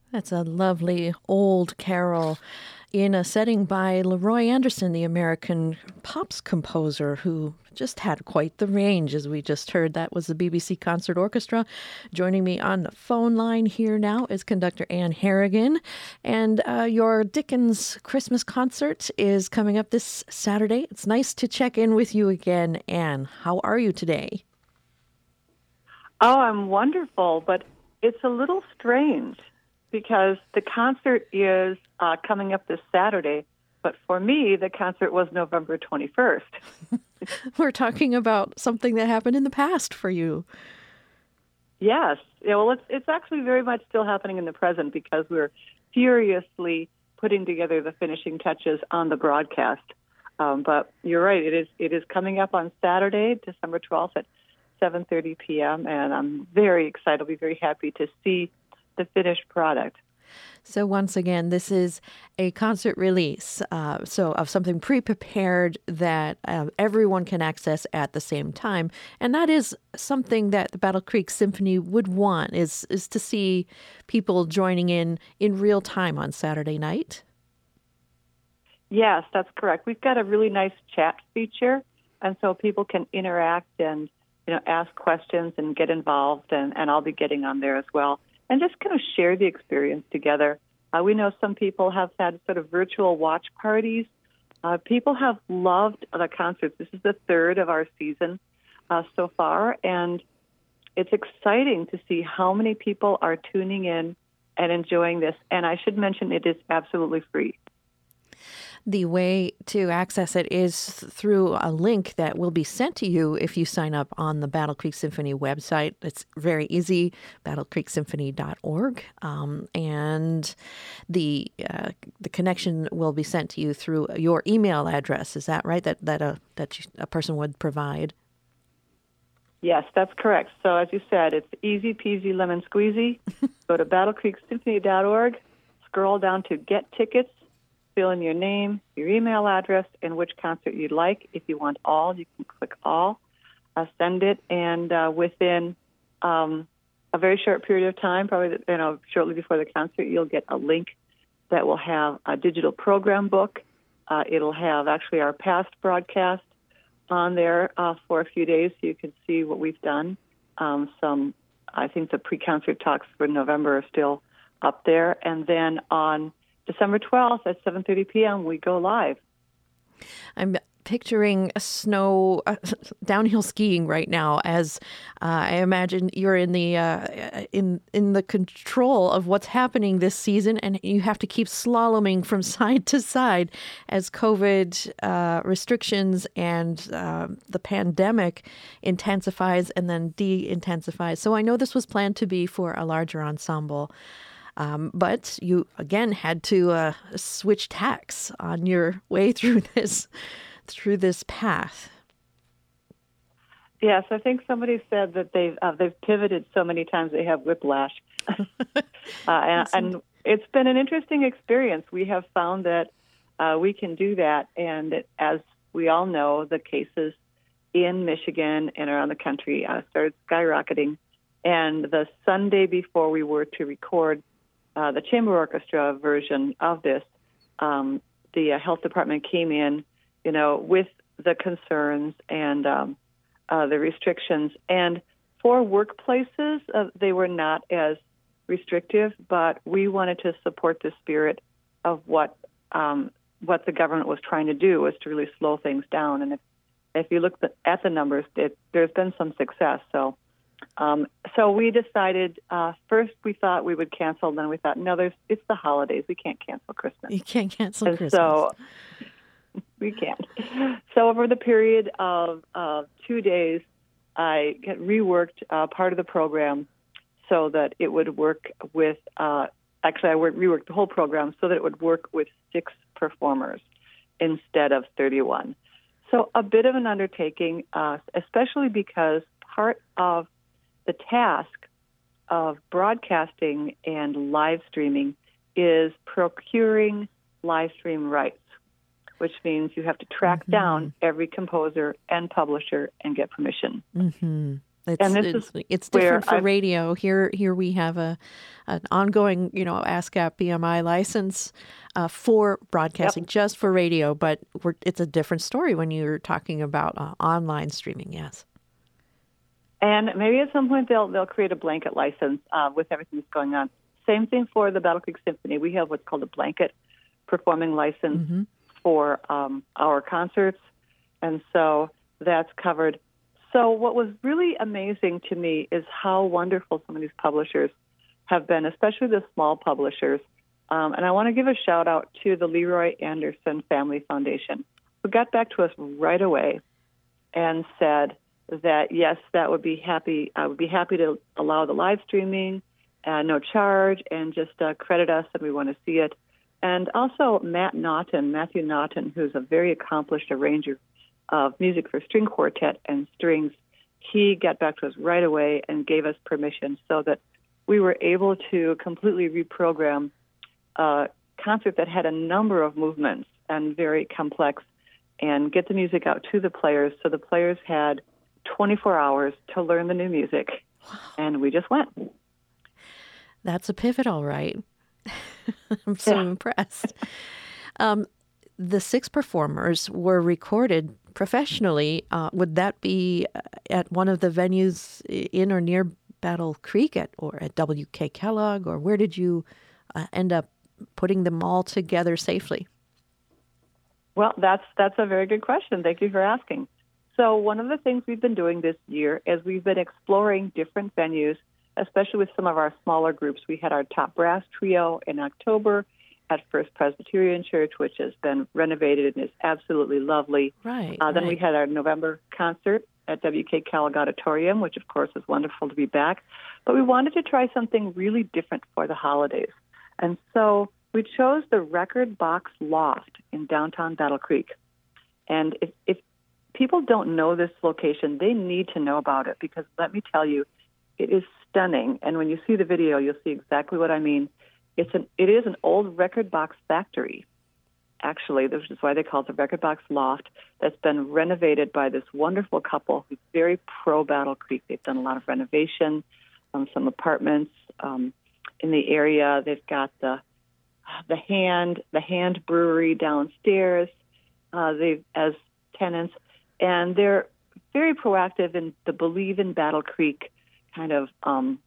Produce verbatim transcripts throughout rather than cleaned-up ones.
That's a lovely old carol in a setting by Leroy Anderson, the American pops composer, who just had quite the range, as we just heard. That was the B B C Concert Orchestra. Joining me on the phone line here now is conductor Ann Harrigan. And uh, your Dickens Christmas concert is coming up this Saturday. It's nice to check in with you again, Ann. How are you today? Oh, I'm wonderful, but it's a little strange because the concert is uh, coming up this Saturday, but for me, the concert was November twenty-first. We're talking about something that happened in the past for you. Yes. Yeah, well, it's, it's actually very much still happening in the present because we're furiously putting together the finishing touches on the broadcast. Um, but you're right, it is it is coming up on Saturday, December twelfth at seven thirty p.m., and I'm very excited. I'll be very happy to see the finished product. So once again, this is a concert release, uh, so of something pre-prepared that uh, everyone can access at the same time, and that is something that the Battle Creek Symphony would want, is is to see people joining in in real time on Saturday night. Yes, that's correct. We've got a really nice chat feature, and so people can interact and you know ask questions and get involved, and, and I'll be getting on there as well. And just kind of share the experience together. Uh, we know some people have had sort of virtual watch parties. Uh, people have loved the concerts. This is the third of our season uh, so far, and it's exciting to see how many people are tuning in and enjoying this. And I should mention it is absolutely free. The way to access it is through a link that will be sent to you if you sign up on the Battle Creek Symphony website. It's very easy, battle creek symphony dot org, um, and the uh, the connection will be sent to you through your email address. Is that right? That that a that you, a person would provide. Yes, that's correct. So as you said, it's easy peasy lemon squeezy. Go to battle creek symphony dot org, scroll down to Get Tickets. Fill in your name, your email address, and which concert you'd like. If you want all, you can click all, uh, send it, and uh, within um, a very short period of time, probably you know shortly before the concert, you'll get a link that will have a digital program book. Uh, it'll have actually our past broadcast on there uh, for a few days, so you can see what we've done. Um, some, I think the pre-concert talks for November are still up there, and then on December twelfth at seven thirty p.m. we go live. I'm picturing snow uh, downhill skiing right now, as uh, I imagine you're in the uh, in in the control of what's happening this season, and you have to keep slaloming from side to side as COVID uh, restrictions and uh, the pandemic intensifies and then de-intensifies. So I know this was planned to be for a larger ensemble. Um, but you, again, had to uh, switch tacks on your way through this through this path. Yes, I think somebody said that they've, uh, they've pivoted so many times they have whiplash. uh, and, and it's been an interesting experience. We have found that uh, we can do that. And it, as we all know, the cases in Michigan and around the country uh, started skyrocketing. And the Sunday before we were to record Uh, the chamber orchestra version of this, um, the uh, health department came in, you know, with the concerns and um, uh, the restrictions. And for workplaces, uh, they were not as restrictive, but we wanted to support the spirit of what um, what the government was trying to do, was to really slow things down. And if, if you look at the numbers, it, there's been some success. So. Um, so we decided, uh, first we thought we would cancel, then we thought, no, there's, it's the holidays. We can't cancel Christmas. You can't cancel and Christmas. So we can't. So over the period of uh, two days, I reworked uh, part of the program so that it would work with, uh, actually I reworked the whole program so that it would work with six performers instead of thirty-one. So a bit of an undertaking, uh, especially because part of the task of broadcasting and live streaming is procuring live stream rights, which means you have to track mm-hmm. down every composer and publisher and get permission. Mm-hmm. It's and this it's, is it's where different for I've, radio. Here here we have a an ongoing, you know, ASCAP B M I license uh, for broadcasting, yep. just for radio. But we're, it's a different story when you're talking about uh, online streaming. Yes. And maybe at some point they'll they'll create a blanket license uh, with everything that's going on. Same thing for the Battle Creek Symphony. We have what's called a blanket performing license mm-hmm. for um, our concerts, and so that's covered. So what was really amazing to me is how wonderful some of these publishers have been, especially the small publishers. Um, and I want to give a shout out to the Leroy Anderson Family Foundation, who got back to us right away and said that yes, that would be happy. I would be happy to allow the live streaming, uh, no charge, and just uh, credit us, and we want to see it. And also Matt Naughton, Matthew Naughton, who's a very accomplished arranger of music for string quartet and strings, he got back to us right away and gave us permission so that we were able to completely reprogram a concert that had a number of movements and very complex, and get the music out to the players. So the players had twenty-four hours to learn the new music, wow. and we just went. That's a pivot, all right. I'm so yeah. impressed. Um, the six performers were recorded professionally. Uh, would that be at one of the venues in or near Battle Creek at or at W K Kellogg, or where did you uh, end up putting them all together safely? Well, that's that's a very good question. Thank you for asking. So one of the things we've been doing this year is we've been exploring different venues, especially with some of our smaller groups. We had our top brass trio in October at First Presbyterian Church, which has been renovated and is absolutely lovely. Right. Uh, then right. we had our November concert at W K Kellogg Auditorium, which, of course, is wonderful to be back. But we wanted to try something really different for the holidays. And so we chose the Record Box Loft in downtown Battle Creek. And if, if people don't know this location, they need to know about it, because let me tell you, it is stunning. And when you see the video, you'll see exactly what I mean. It's an, it is an old record box factory, actually, which is why they call it the Record Box Loft, that's been renovated by this wonderful couple who's very pro-Battle Creek. They've done a lot of renovation, um, some apartments um, in the area. They've got the the hand the hand brewery downstairs uh, they as tenants, and they're very proactive in the Believe in Battle Creek kind of um,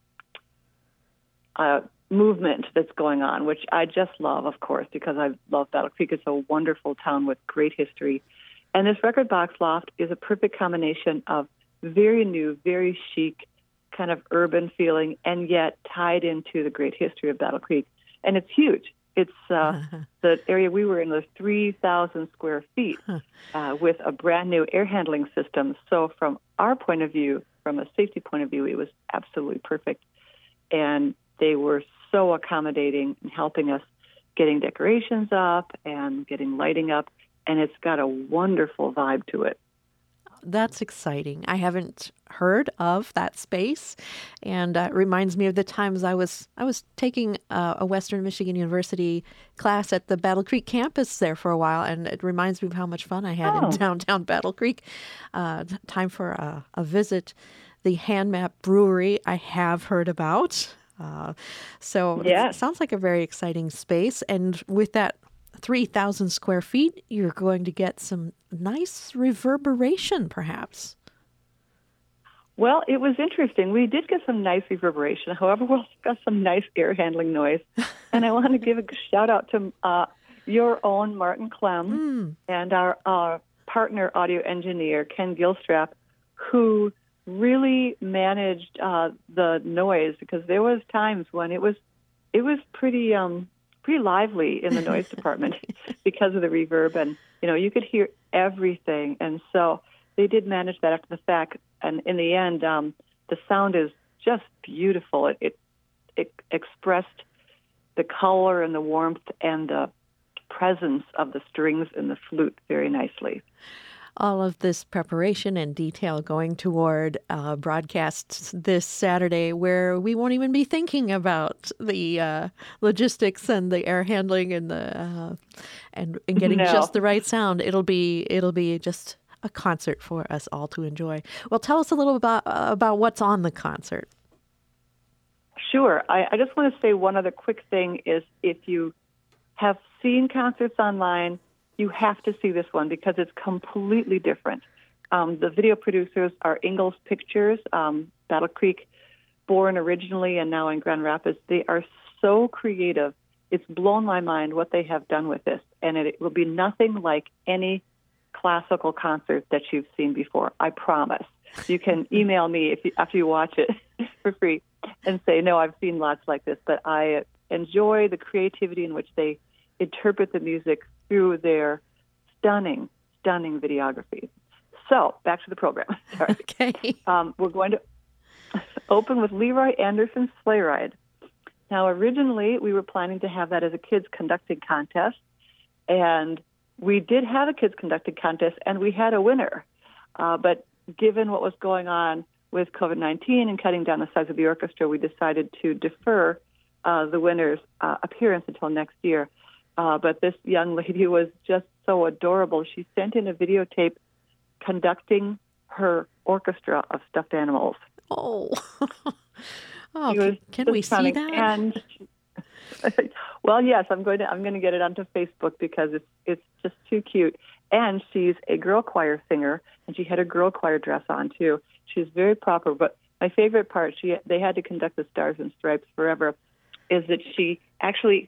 uh, movement that's going on, which I just love, of course, because I love Battle Creek. It's a wonderful town with great history. And this Record Box Loft is a perfect combination of very new, very chic, kind of urban feeling, and yet tied into the great history of Battle Creek. And it's huge. It's uh, the area we were in was three thousand square feet uh, with a brand new air handling system. So from our point of view, from a safety point of view, it was absolutely perfect. And they were so accommodating in helping us getting decorations up and getting lighting up. And it's got a wonderful vibe to it. That's exciting. I haven't heard of that space, and uh, it reminds me of the times I was I was taking uh, a Western Michigan University class at the Battle Creek campus there for a while, and it reminds me of how much fun I had oh. in downtown Battle Creek. Uh, time for a, a visit. The Hand Map Brewery I have heard about. Uh, so yes. It sounds like a very exciting space, and with that three thousand square feet, you're going to get some nice reverberation, perhaps. Well, it was interesting. We did get some nice reverberation. However, we also got some nice air handling noise. And I want to give a shout out to uh, your own Martin Clem mm. and our uh, partner audio engineer, Ken Gilstrap, who really managed uh, the noise, because there was times when it was it was pretty um, pretty lively in the noise department because of the reverb, and you know you could hear everything. And so they did manage that after the fact, and in the end, um, the sound is just beautiful. It, it it expressed the color and the warmth and the presence of the strings and the flute very nicely. All of this preparation and detail going toward uh, broadcasts this Saturday, where we won't even be thinking about the uh, logistics and the air handling and the uh, and, and getting no. just the right sound. It'll be it'll be just a concert for us all to enjoy. Well, tell us a little about uh, about what's on the concert. Sure. I, I just want to say one other quick thing is if you have seen concerts online, you have to see this one because it's completely different. Um, the video producers are Ingalls Pictures, um, Battle Creek, born originally and now in Grand Rapids. They are so creative. It's blown my mind what they have done with this, and it, it will be nothing like any classical concert that you've seen before. I promise. You can email me if you, after you watch it for free and say, no, I've seen lots like this, but I enjoy the creativity in which they interpret the music through their stunning, stunning videography. So, back to the program. Sorry. Okay. Um, we're going to open with Leroy Anderson's Sleigh Ride. Now, originally, we were planning to have that as a kids conducting contest, and we did have a kids conducting contest, and we had a winner. Uh, but given what was going on with COVID nineteen and cutting down the size of the orchestra, we decided to defer uh, the winner's uh, appearance until next year. Uh, but this young lady was just so adorable. She sent in a videotape conducting her orchestra of stuffed animals. Oh, oh can, can we see that? And well, yes, I'm going to I'm going to get it onto Facebook because it's it's just too cute. And she's a girl choir singer, and she had a girl choir dress on too. She's very proper. But my favorite part, she they had to conduct the Stars and Stripes Forever, is that she actually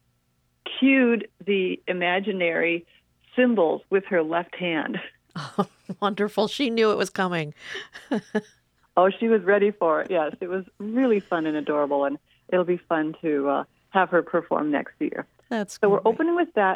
cued the imaginary cymbals with her left hand. Oh, wonderful. She knew it was coming. Oh, she was ready for it. Yes, it was really fun and adorable, and it'll be fun to uh, have her perform next year. That's so great. We're opening with that,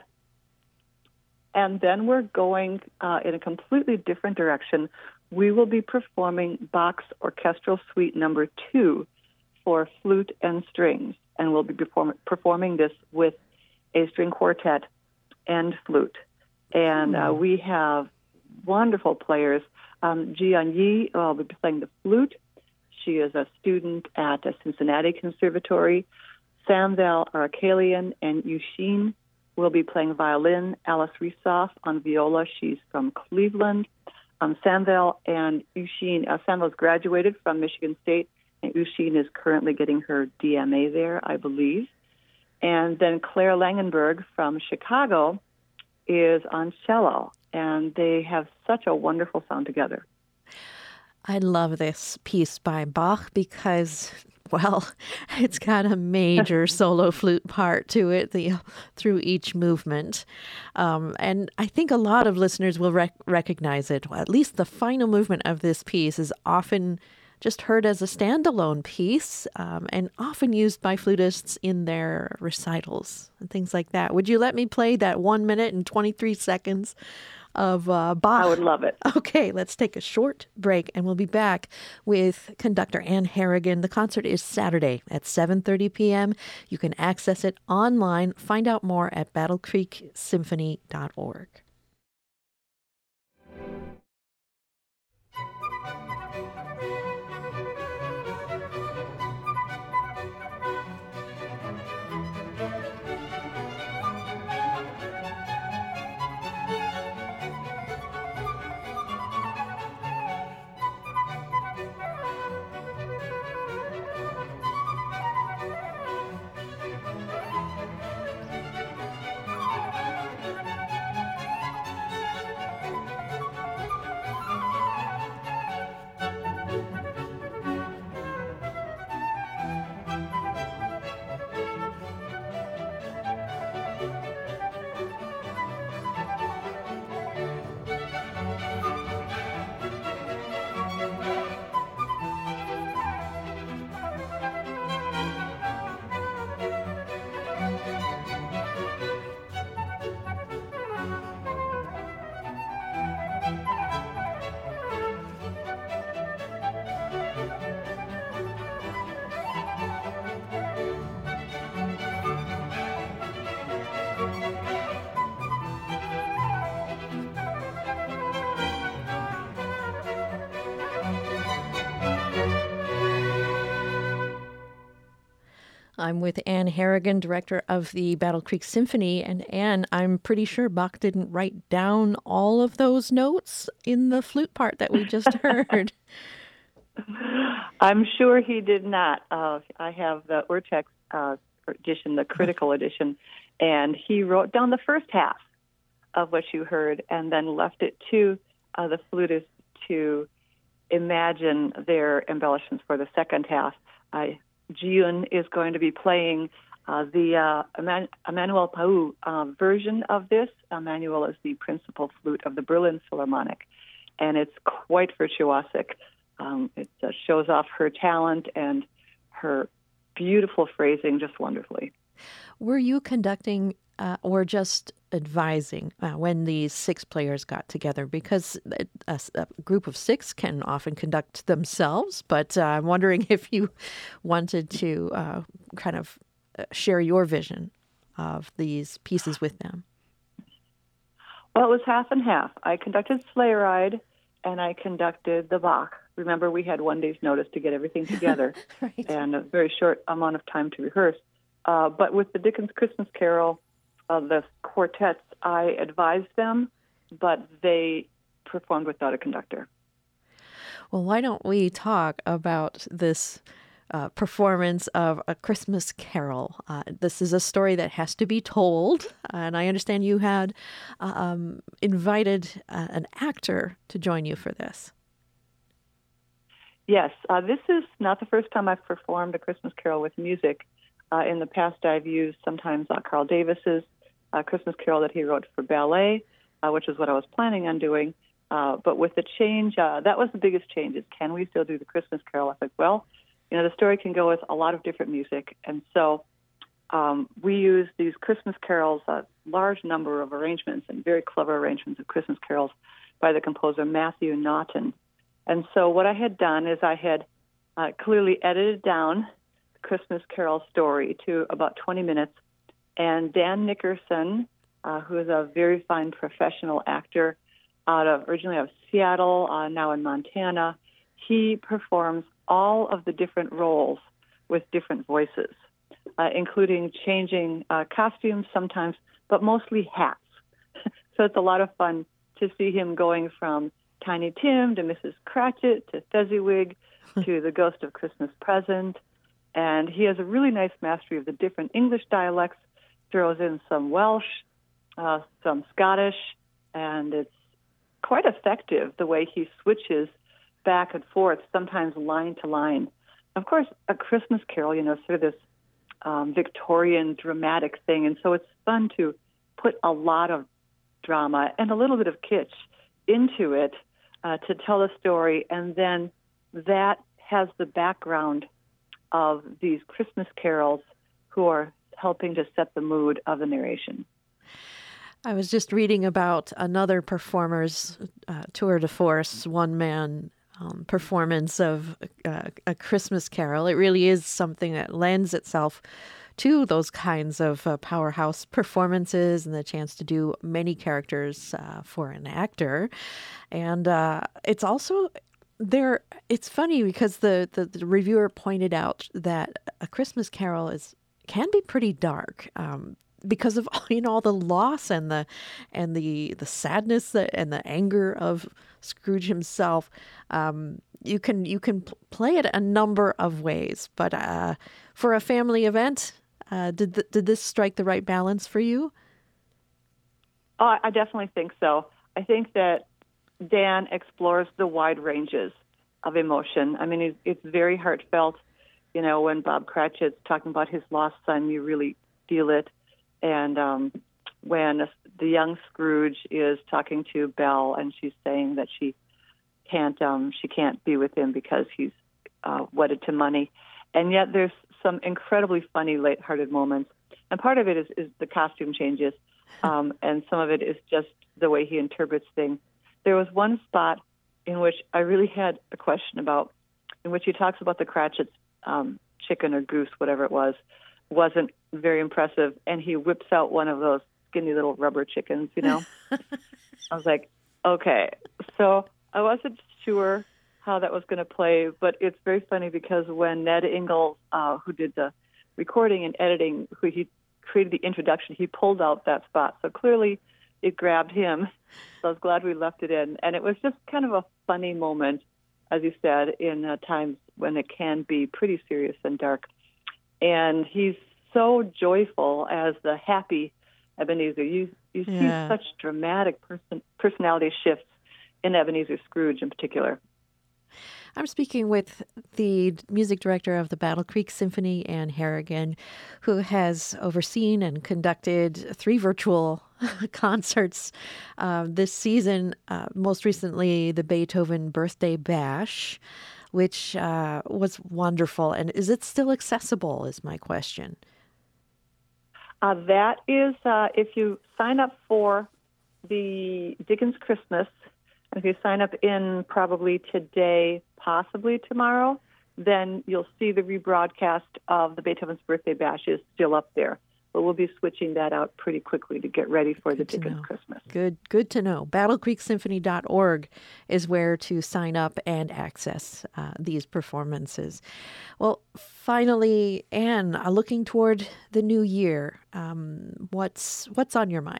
and then we're going uh, in a completely different direction. We will be performing Bach's Orchestral Suite Number Two for flute and strings, and we'll be perform- performing this with a string quartet and flute. And uh, we have wonderful players. Um, Jian Yi will be playing the flute. She is a student at the Cincinnati Conservatory. Samvel Arakalian and Yushin will be playing violin. Alice Risoff on viola. She's from Cleveland. Um, Samvel and Yushin, uh, Samvel's graduated from Michigan State, and Yushin is currently getting her D M A there, I believe. And then Claire Langenberg from Chicago is on cello, and they have such a wonderful sound together. I love this piece by Bach because, well, it's got a major solo flute part to it the, through each movement. Um, and I think a lot of listeners will rec- recognize it. Well, at least the final movement of this piece is often just heard as a standalone piece um, and often used by flutists in their recitals and things like that. Would you let me play that one minute and twenty-three seconds of uh, Bach? I would love it. Okay, let's take a short break and we'll be back with conductor Ann Harrigan. The concert is Saturday at seven thirty p.m. You can access it online. Find out more at battle creek symphony dot org. I'm with Ann Harrigan, director of the Battle Creek Symphony. And Ann, I'm pretty sure Bach didn't write down all of those notes in the flute part that we just heard. I'm sure he did not. Uh, I have the Urtext uh, edition, the critical edition, and he wrote down the first half of what you heard and then left it to uh, the flutist to imagine their embellishments for the second half. Uh, Ji-Yun is going to be playing uh, the uh, Eman- Emmanuel Pau uh, version of this. Emmanuel is the principal flute of the Berlin Philharmonic, and it's quite virtuosic. Um, it uh, shows off her talent and her beautiful phrasing just wonderfully. Were you conducting uh, or just advising uh, when these six players got together? Because a, a group of six can often conduct themselves, but uh, I'm wondering if you wanted to uh, kind of share your vision of these pieces with them. Well, it was half and half. I conducted Sleigh Ride, and I conducted the Bach. Remember, we had one day's notice to get everything together Right. and a very short amount of time to rehearse. Uh, but with the Dickens Christmas Carol, uh, the quartets, I advised them, but they performed without a conductor. Well, why don't we talk about this uh, performance of A Christmas Carol? Uh, this is a story that has to be told, and I understand you had um, invited uh, an actor to join you for this. Yes, uh, this is not the first time I've performed A Christmas Carol with music. Uh, in the past, I've used sometimes uh, Carl Davis's uh, Christmas Carol that he wrote for ballet, uh, which is what I was planning on doing. Uh, but with the change, uh, that was the biggest change, is can we still do the Christmas Carol? I thought, well, you know, the story can go with a lot of different music. And so um, we use these Christmas carols, a large number of arrangements and very clever arrangements of Christmas carols by the composer Matthew Naughton. And so what I had done is I had uh, clearly edited down the Christmas Carol story to about twenty minutes. And Dan Nickerson, uh, who is a very fine professional actor out of originally out of Seattle, uh, now in Montana, he performs all of the different roles with different voices, uh, including changing uh, costumes sometimes, but mostly hats. So it's a lot of fun to see him going from Tiny Tim to Missus Cratchit to Fezziwig to the Ghost of Christmas Present. And he has a really nice mastery of the different English dialects, throws in some Welsh, uh, some Scottish, and it's quite effective the way he switches back and forth, sometimes line to line. Of course, A Christmas Carol, you know, sort of this um, Victorian dramatic thing, and so it's fun to put a lot of drama and a little bit of kitsch into it uh, to tell a story, and then that has the background of these Christmas carols who are helping to set the mood of the narration. I was just reading about another performer's uh, tour de force, one-man um, performance of uh, A Christmas Carol. It really is something that lends itself to those kinds of uh, powerhouse performances and the chance to do many characters uh, for an actor. And uh, it's also there. It's funny because the, the, the reviewer pointed out that A Christmas Carol is can be pretty dark. Um, because of you know all the loss and the and the the sadness that, and the anger of Scrooge himself, um, you can you can p- play it a number of ways. But uh, for a family event, uh, did th- did this strike the right balance for you? Oh, I definitely think so. I think that Dan explores the wide ranges of emotion. I mean, it's, it's very heartfelt. You know, when Bob Cratchit's talking about his lost son, you really feel it. And um, when the young Scrooge is talking to Belle, and she's saying that she can't, um, she can't be with him because he's uh, wedded to money, and yet there's some incredibly funny, lighthearted moments. And part of it is, is the costume changes, um, and some of it is just the way he interprets things. There was one spot in which I really had a question about, in which he talks about the Cratchit's um, chicken or goose, whatever it was, wasn't very impressive, and he whips out one of those skinny little rubber chickens, you know. I was like, okay. So I wasn't sure how that was going to play, but it's very funny because when Ned Ingalls, uh, who did the recording and editing, who he created the introduction, he pulled out that spot. So clearly it grabbed him. So I was glad we left it in. And it was just kind of a funny moment, as you said, in uh, times when it can be pretty serious and dark. And he's so joyful as the happy Ebenezer. You you Yeah. see such dramatic person, personality shifts in Ebenezer Scrooge in particular. I'm speaking with the music director of the Battle Creek Symphony, Ann Harrigan, who has overseen and conducted three virtual concerts uh, this season, uh, most recently the Beethoven Birthday Bash, which uh, was wonderful. And is it still accessible, is my question. Uh, that is, uh, if you sign up for the Dickens Christmas, if you sign up in probably today, possibly tomorrow, then you'll see the rebroadcast of the Beethoven's Birthday Bash is still up there. But we'll be switching that out pretty quickly to get ready for Good the to Dickens know. Christmas. Good, good to know. battle creek symphony dot org is where to sign up and access uh, these performances. Well, finally, Anne, uh, looking toward the new year, um, what's what's on your mind?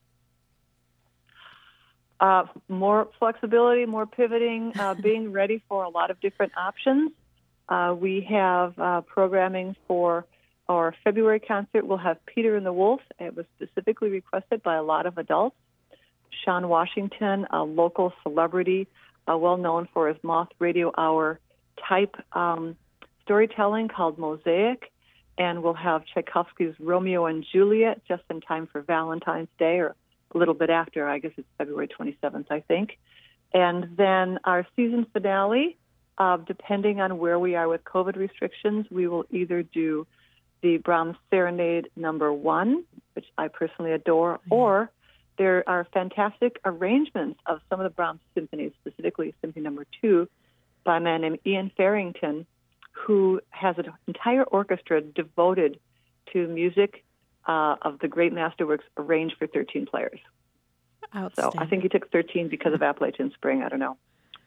Uh, more flexibility, more pivoting, uh, being ready for a lot of different options. Uh, we have uh, programming for our February concert. We'll have Peter and the Wolf. It was specifically requested by a lot of adults. Sean Washington, a local celebrity, uh, well known for his Moth Radio Hour type um, storytelling called Mosaic. And we'll have Tchaikovsky's Romeo and Juliet just in time for Valentine's Day, or a little bit after. I guess it's February twenty-seventh, I think. And then our season finale, uh, depending on where we are with COVID restrictions, we will either do the Brahms Serenade number one, which I personally adore, Yeah. or there are fantastic arrangements of some of the Brahms symphonies, specifically Symphony number two, by a man named Ian Farrington, who has an entire orchestra devoted to music uh, of the great masterworks arranged for thirteen players. So Outstanding. I think he took thirteen because of Appalachian Spring. I don't know.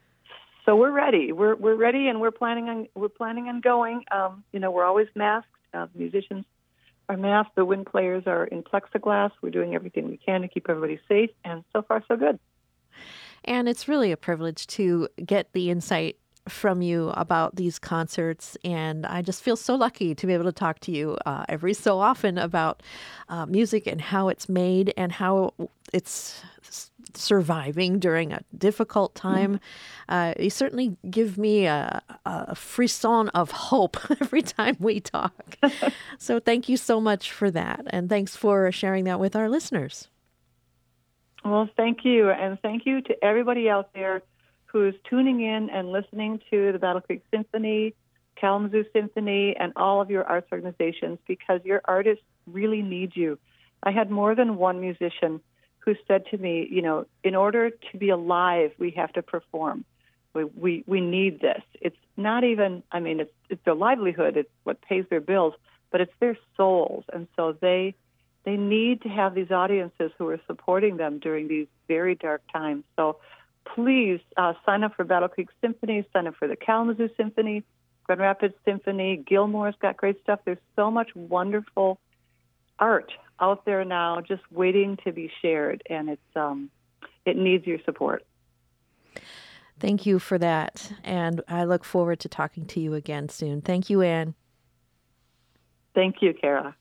So we're ready. We're we're ready, and we're planning on we're planning on going. Um, you know, we're always masked. Uh, musicians are masked. The wind players are in plexiglass. We're doing everything we can to keep everybody safe, and so far so good. And it's really a privilege to get the insight from you about these concerts. And I just feel so lucky to be able to talk to you uh, every so often about uh, music and how it's made and how it's s- surviving during a difficult time. Uh, you certainly give me a, a frisson of hope every time we talk. So thank you so much for that. And thanks for sharing that with our listeners. Well, thank you, and thank you to everybody out there who's tuning in and listening to the Battle Creek Symphony, Kalamazoo Symphony, and all of your arts organizations, because your artists really need you. I had more than one musician who said to me, you know, in order to be alive, we have to perform. We we, we need this. It's not even, I mean, it's, it's their livelihood, it's what pays their bills, but it's their souls. And so they they need to have these audiences who are supporting them during these very dark times. So please uh, sign up for Battle Creek Symphony, sign up for the Kalamazoo Symphony, Grand Rapids Symphony. Gilmore's got great stuff. There's so much wonderful art out there now just waiting to be shared, and it's um, it needs your support. Thank you for that. And I look forward to talking to you again soon. Thank you, Anne. Thank you, Kara.